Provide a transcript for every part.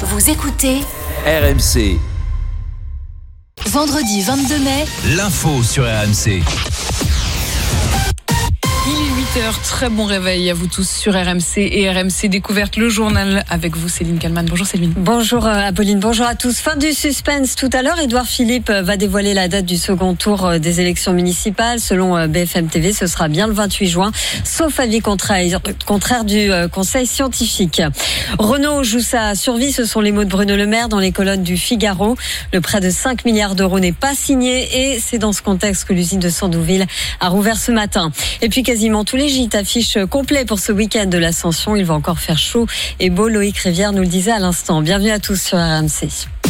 Vous écoutez RMC. Vendredi 22 mai, L'info sur RMC. Il est 8h, très bon réveil à vous tous sur RMC et RMC Découverte, le journal avec vous Céline Kallmann. Bonjour Céline. Bonjour Apolline, bonjour à tous. Fin du suspense tout à l'heure, Édouard Philippe va dévoiler la date du second tour des élections municipales. Selon BFM TV, ce sera bien le 28 juin, sauf avis contraire du Conseil scientifique. Renault joue sa survie, ce sont les mots de Bruno Le Maire dans les colonnes du Figaro. Le prêt de 5 milliards d'euros n'est pas signé et c'est dans ce contexte que l'usine de Sandouville a rouvert ce matin. Et puis quasiment tous les gîtes affichent complet pour ce week-end de l'Ascension. Il va encore faire chaud et beau. Loïc Rivière nous le disait à l'instant. Bienvenue à tous sur RMC.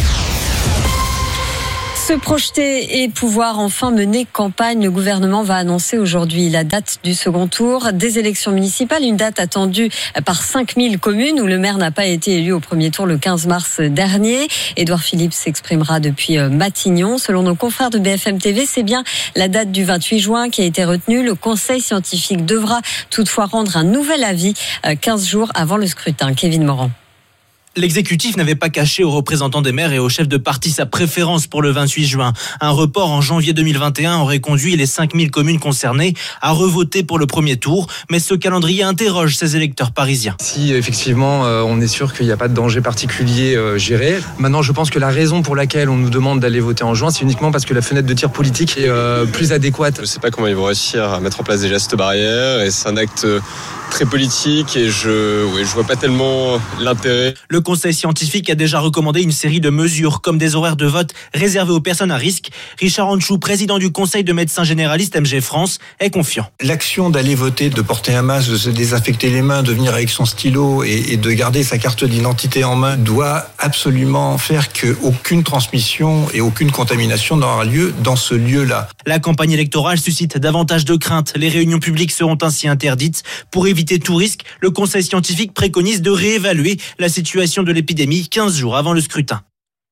Se projeter et pouvoir enfin mener campagne, le gouvernement va annoncer aujourd'hui la date du second tour des élections municipales, une date attendue par 5000 communes où le maire n'a pas été élu au premier tour le 15 mars dernier. Édouard Philippe s'exprimera depuis Matignon. Selon nos confrères de BFM TV, c'est bien la date du 28 juin qui a été retenue. Le Conseil scientifique devra toutefois rendre un nouvel avis 15 jours avant le scrutin. Kevin Morand. L'exécutif n'avait pas caché aux représentants des maires et aux chefs de parti sa préférence pour le 28 juin. Un report en janvier 2021 aurait conduit les 5000 communes concernées à revoter pour le premier tour. Mais ce calendrier interroge ces électeurs parisiens. Si effectivement on est sûr qu'il n'y a pas de danger particulier géré. Maintenant je pense que la raison pour laquelle on nous demande d'aller voter en juin, c'est uniquement parce que la fenêtre de tir politique est plus adéquate. Je ne sais pas comment ils vont réussir à mettre en place des gestes barrières et c'est un acte très politique et je vois pas tellement l'intérêt. Le Conseil scientifique a déjà recommandé une série de mesures comme des horaires de vote réservés aux personnes à risque. Richard Anchou, président du Conseil de médecins généralistes MG France, est confiant. L'action d'aller voter, de porter un masque, de se désinfecter les mains, de venir avec son stylo et de garder sa carte d'identité en main doit absolument faire qu'aucune transmission et aucune contamination n'aura lieu dans ce lieu-là. La campagne électorale suscite davantage de craintes. Les réunions publiques seront ainsi interdites. Pour éviter tout risque, le Conseil scientifique préconise de réévaluer la situation de l'épidémie 15 jours avant le scrutin.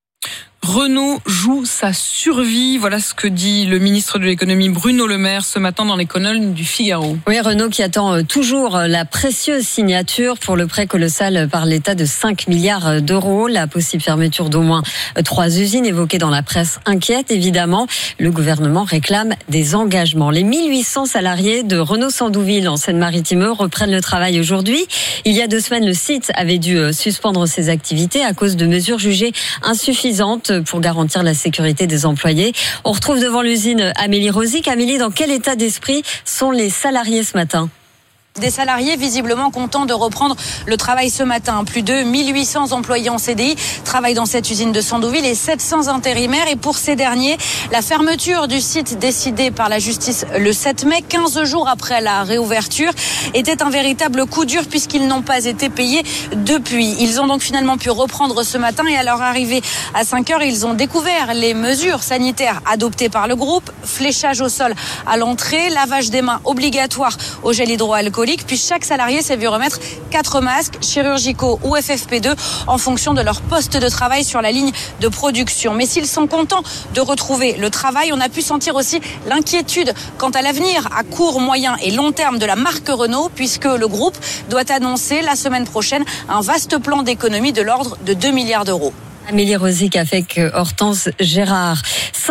Renault joue sa survie. Voilà ce que dit le ministre de l'économie Bruno Le Maire ce matin dans les colonnes du Figaro. Oui, Renault qui attend toujours la précieuse signature pour le prêt colossal par l'État de 5 milliards d'euros. La possible fermeture d'au moins 3 usines évoquée dans la presse inquiète, évidemment. Le gouvernement réclame des engagements. Les 1800 salariés de Renault Sandouville en Seine-Maritime reprennent le travail aujourd'hui. Il y a 2 semaines, le site avait dû suspendre ses activités à cause de mesures jugées insuffisantes pour garantir la sécurité des employés. On retrouve devant l'usine Amélie Rosic. Amélie, dans quel état d'esprit sont les salariés ce matin ? Des salariés visiblement contents de reprendre le travail ce matin. Plus de 1800 employés en CDI travaillent dans cette usine de Sandouville et 700 intérimaires. Et pour ces derniers, la fermeture du site décidée par la justice le 7 mai, 15 jours après la réouverture, était un véritable coup dur puisqu'ils n'ont pas été payés depuis. Ils ont donc finalement pu reprendre ce matin et à leur arrivée à 5h, ils ont découvert les mesures sanitaires adoptées par le groupe. Fléchage au sol à l'entrée, lavage des mains obligatoire au gel hydroalcoolique. Puis chaque salarié s'est vu remettre 4 masques chirurgicaux ou FFP2 en fonction de leur poste de travail sur la ligne de production. Mais s'ils sont contents de retrouver le travail, on a pu sentir aussi l'inquiétude quant à l'avenir à court, moyen et long terme de la marque Renault, puisque le groupe doit annoncer la semaine prochaine un vaste plan d'économie de l'ordre de 2 milliards d'euros. Amélie Rosic avec Hortense Gérard.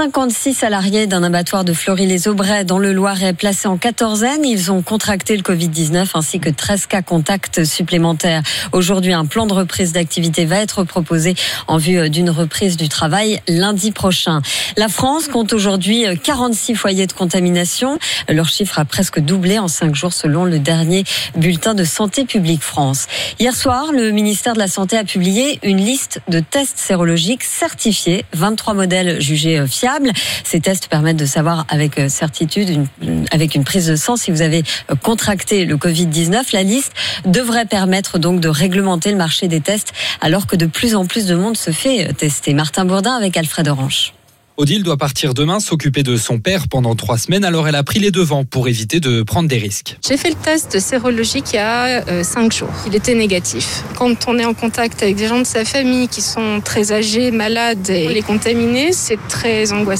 56 salariés d'un abattoir de Fleury-les-Aubrais dans le Loiret placés en quatorzaine. Ils ont contracté le Covid-19 ainsi que 13 cas contacts supplémentaires. Aujourd'hui, un plan de reprise d'activité va être proposé en vue d'une reprise du travail lundi prochain. La France compte aujourd'hui 46 foyers de contamination. Leur chiffre a presque doublé en 5 jours selon le dernier bulletin de Santé publique France. Hier soir, le ministère de la Santé a publié une liste de tests sérologiques certifiés, 23 modèles jugés fiables. Ces tests permettent de savoir avec certitude, avec une prise de sang, si vous avez contracté le Covid-19. La liste devrait permettre donc de réglementer le marché des tests alors que de plus en plus de monde se fait tester. Martin Bourdin avec Alfred Orange. Odile doit partir demain s'occuper de son père pendant 3 semaines, alors elle a pris les devants pour éviter de prendre des risques. J'ai fait le test sérologique il y a 5 jours. Il était négatif. Quand on est en contact avec des gens de sa famille qui sont très âgés, malades et les contaminés, c'est très angoissant.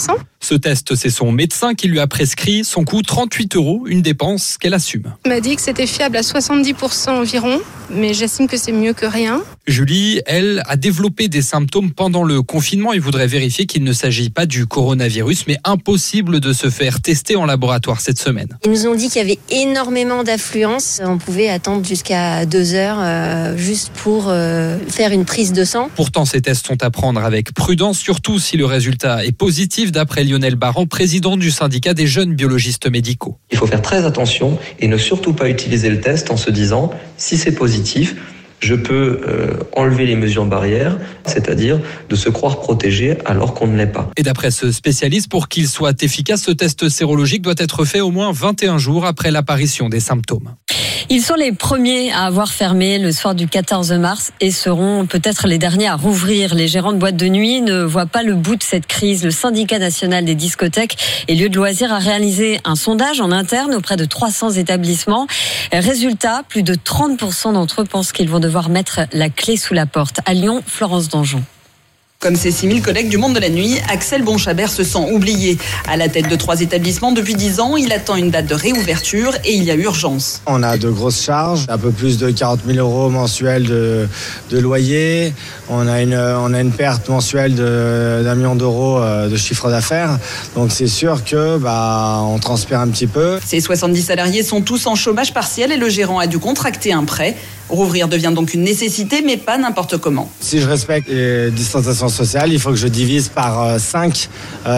Ce test, c'est son médecin qui lui a prescrit. Son coût 38 €, une dépense qu'elle assume. Il m'a dit que c'était fiable à 70% environ, mais j'estime que c'est mieux que rien. Julie, elle, a développé des symptômes pendant le confinement et voudrait vérifier qu'il ne s'agit pas du coronavirus, mais impossible de se faire tester en laboratoire cette semaine. Ils nous ont dit qu'il y avait énormément d'affluence. On pouvait attendre jusqu'à 2 heures juste pour faire une prise de sang. Pourtant, ces tests sont à prendre avec prudence, surtout si le résultat est positif, d'après Lionel Barran, président du syndicat des jeunes biologistes médicaux. Il faut faire très attention et ne surtout pas utiliser le test en se disant si c'est positif, je peux enlever les mesures barrières, c'est-à-dire de se croire protégé alors qu'on ne l'est pas. Et d'après ce spécialiste, pour qu'il soit efficace, ce test sérologique doit être fait au moins 21 jours après l'apparition des symptômes. Ils sont les premiers à avoir fermé le soir du 14 mars et seront peut-être les derniers à rouvrir. Les gérants de boîtes de nuit ne voient pas le bout de cette crise. Le syndicat national des discothèques et lieux de loisirs a réalisé un sondage en interne auprès de 300 établissements. Résultat, plus de 30% d'entre eux pensent qu'ils vont devoir mettre la clé sous la porte. À Lyon, Florence Danjon. Comme ses 6000 collègues du monde de la nuit, Axel Bonchabert se sent oublié. À la tête de 3 établissements depuis 10 ans, il attend une date de réouverture et il y a urgence. On a de grosses charges, un peu plus de 40 000 € mensuels de loyer. On a une perte mensuelle d'1 million d'euros de chiffre d'affaires. Donc c'est sûr que on transpire un petit peu. Ces 70 salariés sont tous en chômage partiel et le gérant a dû contracter un prêt. Rouvrir devient donc une nécessité, mais pas n'importe comment. Si je respecte les distanciations sociales, il faut que je divise par 5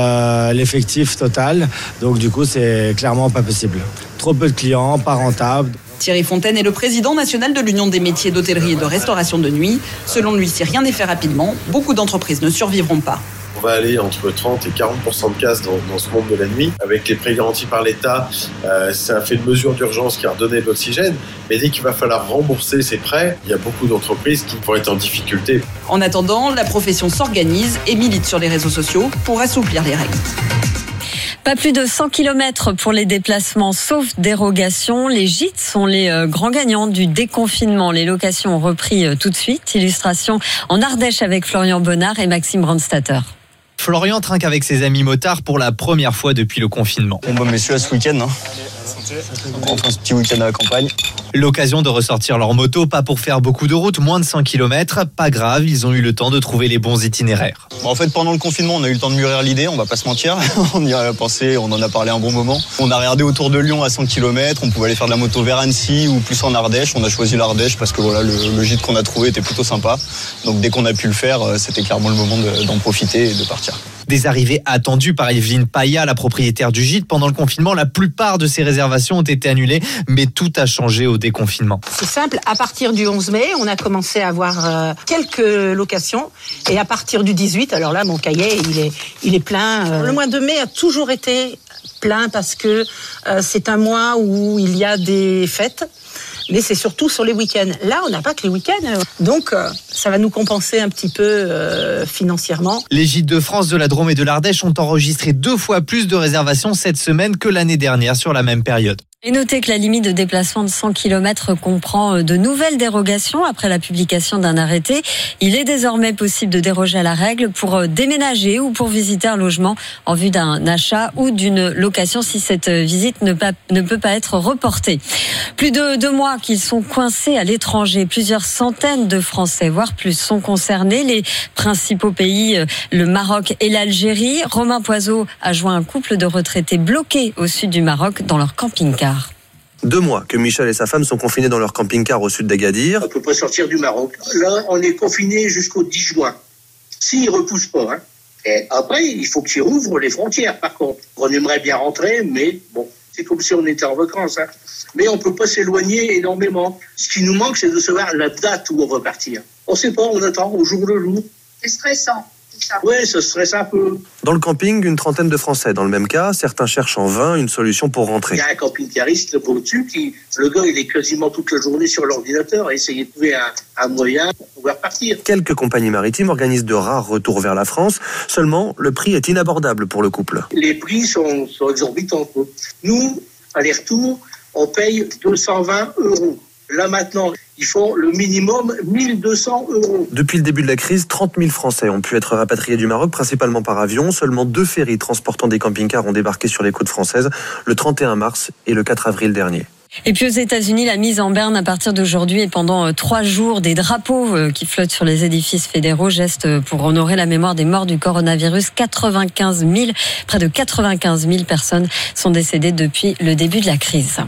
l'effectif total. Donc du coup, c'est clairement pas possible. Trop peu de clients, pas rentable. Thierry Fontaine est le président national de l'Union des métiers d'hôtellerie et de restauration de nuit. Selon lui, si rien n'est fait rapidement, beaucoup d'entreprises ne survivront pas. On va aller entre 30 et 40% de casse dans ce monde de la nuit. Avec les prêts garantis par l'État, ça fait une mesure d'urgence qui a redonné de l'oxygène. Mais dès qu'il va falloir rembourser ces prêts, il y a beaucoup d'entreprises qui pourraient être en difficulté. En attendant, la profession s'organise et milite sur les réseaux sociaux pour assouplir les règles. Pas plus de 100 km pour les déplacements, sauf dérogation. Les gîtes sont les grands gagnants du déconfinement. Les locations ont repris tout de suite. Illustration en Ardèche avec Florian Bonnard et Maxime Brandstatter. Florian trinque avec ses amis motards pour la première fois depuis le confinement. Bon messieurs, à ce week-end, on prend ce petit week-end à la campagne. L'occasion de ressortir leur moto, pas pour faire beaucoup de route, moins de 100 km. Pas grave, ils ont eu le temps de trouver les bons itinéraires. En fait, pendant le confinement, on a eu le temps de mûrir l'idée, on va pas se mentir. On y a pensé, on en a parlé un bon moment. On a regardé autour de Lyon à 100 km, on pouvait aller faire de la moto vers Annecy ou plus en Ardèche. On a choisi l'Ardèche parce que voilà, le gîte qu'on a trouvé était plutôt sympa. Donc dès qu'on a pu le faire, c'était clairement le moment d'en profiter et de partir. Des arrivées attendues par Evelyne Paya, la propriétaire du gîte. Pendant le confinement, la plupart de ses réservations ont été annulées, mais tout a changé au déconfinement. C'est simple, à partir du 11 mai, on a commencé à avoir quelques locations. Et à partir du 18, alors là, mon cahier, il est plein. Le mois de mai a toujours été plein parce que c'est un mois où il y a des fêtes. Mais c'est surtout sur les week-ends. Là, on n'a pas que les week-ends. Donc, ça va nous compenser un petit peu financièrement. Les gîtes de France, de la Drôme et de l'Ardèche ont enregistré 2 fois plus de réservations cette semaine que l'année dernière sur la même période. Et notez que la limite de déplacement de 100 km comprend de nouvelles dérogations après la publication d'un arrêté. Il est désormais possible de déroger à la règle pour déménager ou pour visiter un logement en vue d'un achat ou d'une location si cette visite ne peut pas être reportée. Plus de 2 mois qu'ils sont coincés à l'étranger. Plusieurs centaines de Français, voire plus, sont concernés. Les principaux pays, le Maroc et l'Algérie. Romain Poiseau a joint un couple de retraités bloqués au sud du Maroc dans leur camping-car. 2 mois que Michel et sa femme sont confinés dans leur camping-car au sud d'Agadir. On ne peut pas sortir du Maroc. Là, on est confinés jusqu'au 10 juin. S'ils ne repoussent pas. Et après, il faut qu'ils rouvrent les frontières, par contre. On aimerait bien rentrer, mais bon, c'est comme si on était en vacances. Mais on ne peut pas s'éloigner énormément. Ce qui nous manque, c'est de savoir la date où on va partir. On ne sait pas, on attend au jour le jour. C'est stressant. Oui, ça stresse un peu. Dans le camping, une trentaine de Français. Dans le même cas, certains cherchent en vain une solution pour rentrer. Il y a un camping-cariste au-dessus le gars, il est quasiment toute la journée sur l'ordinateur à essayer de trouver un moyen pour pouvoir partir. Quelques compagnies maritimes organisent de rares retours vers la France. Seulement, le prix est inabordable pour le couple. Les prix sont exorbitants. Nous, aller-retour, on paye 220 €. Là maintenant, il faut le minimum 1 200 €. Depuis le début de la crise, 30 000 Français ont pu être rapatriés du Maroc, principalement par avion. Seulement 2 ferries transportant des camping-cars ont débarqué sur les côtes françaises le 31 mars et le 4 avril dernier. Et puis aux États-Unis, la mise en berne à partir d'aujourd'hui et pendant 3 jours des drapeaux qui flottent sur les édifices fédéraux, geste pour honorer la mémoire des morts du coronavirus. Près de 95 000 personnes sont décédées depuis le début de la crise.